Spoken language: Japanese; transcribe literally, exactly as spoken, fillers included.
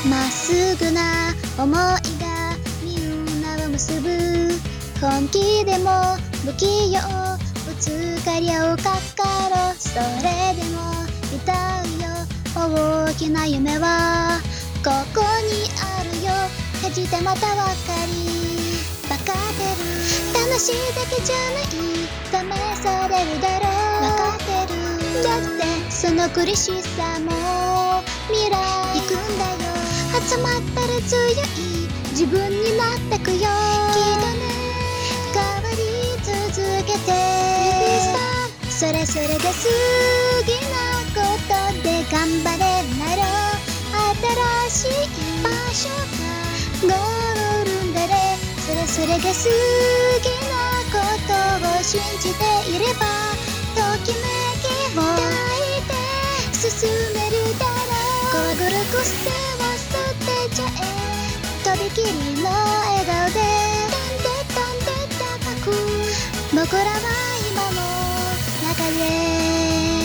まっすぐな想いがみんなを結ぶ。本気でも不器用ぶつかり合うかかろ。それでも痛いよ大きな夢はここにあるよ。恥じてまたわかりバカってる。楽しいだけじゃない試されるだろう。わかってる。だってその苦しさも未来行くんだよ。集まったら強い自分になってくよ。きっとね変わり続けてそれそれが好きなことで頑張れるなら新しい場所がゴールんだね。それそれが好きなことを信じていればときめきを抱いて進めるだろう。怖がる癖を捨てちゃえ。とびきりの笑顔で飛んで飛んで高く僕らは今も仲で